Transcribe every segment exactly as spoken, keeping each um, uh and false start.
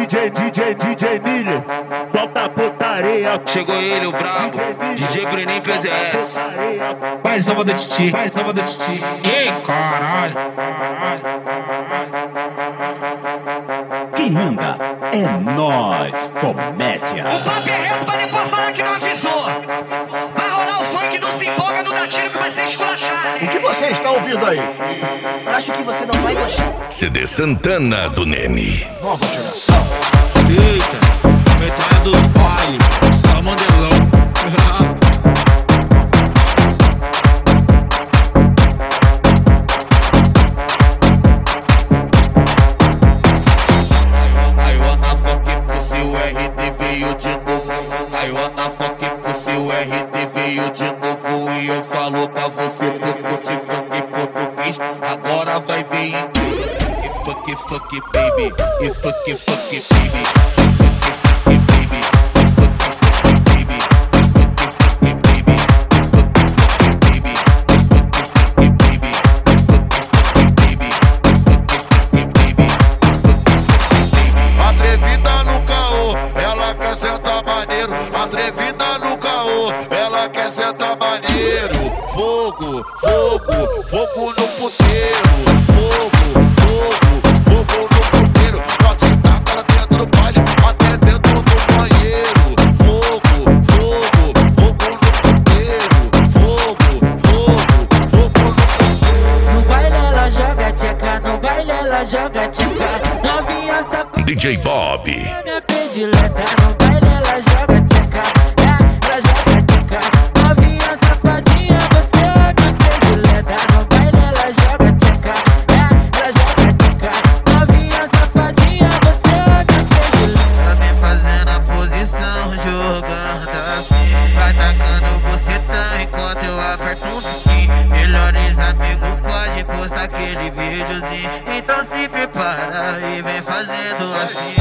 D J, D J, D J Miller, solta a putaria. Chegou ele, o brabo, D J Bruninho P Z S. Vai, salva do Titi, vai, salva do Titi. Ei, caralho, caralho, Quem manda é nós, comédia. O papo é reto pra depois falar que não avisou. Vai rolar o funk, não se empolga, não dá tiro que vai ser esculachado. O que você está ouvindo aí? Acho que você não vai gostar. C D Santana do Nene. Nova geração. Eita, metralha dos baile, só mandelão. Aí o Ana Funk Pussy, o R D veio de novo. Aí o Ana Funk Pussy, o R D veio de novo. E eu falo pra você, curte funk português, agora vai ver inglês. E funk, funk, baby, e funk, funk, baby, e funk, funk, baby, e funk, funk, baby, e funk, funk, baby, e funk, funk, baby, e funk, funk, baby, e funk, funk, baby, e funk, funk, baby, e funk, funk, baby. Atrevida no caô, ela quer sentar maneiro. Atrevida no caô, ela quer sentar maneiro. Fogo, fogo, fogo no puteiro. Fogo, fogo, fogo no puteiro. Pode tacar ela dentro do baile, até dentro do banheiro. Fogo, fogo, fogo no puteiro. Fogo, fogo, fogo no puteiro. No baile ela joga tcheca, no baile ela joga tcheca. Novinha safada, D J Bob. minha predileta. No baile ela joga tcheca, é, ela joga tcheca. Novinha safadinha, você é minha predileta. No baile ela joga tcheca, é, ela joga tcheca. Novinha safadinha, você é minha predileta. Tá vem fazendo a posição, jogando assim. Vai tacando você tá enquanto eu aperto um sim. Melhores amigos pode postar aquele videozinho. Então se prepara e vem fazendo assim.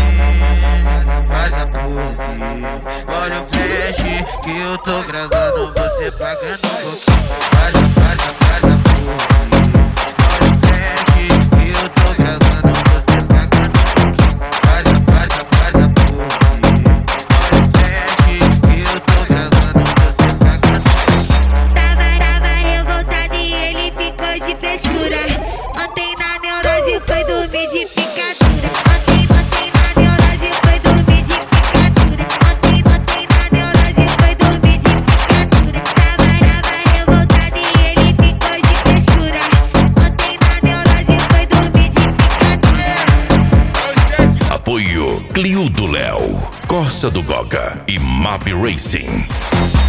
Faz a pose, olha o flash que eu tô gravando, você pagando um pouquinho. Faz a, faz a, faz a pose, olha o flash que eu tô gravando, você pagando um pouquinho. Faz a, faz a, faz a pose, olha o flash que eu tô gravando, você pagando um pouquinho. Tava, tava revoltado e ele ficou de frescura. Ontem na neurose foi dormir de picadura. Ontem, ontem na neurose foi dormir de picadura. Ontem, ontem na neurose foi dormir de picadura. Tava, tava revoltado e ele ficou de frescura. Ontem na neurose foi dormir de picadura. Apoio Clio do Léo, Corsa do Goga e Map Racing.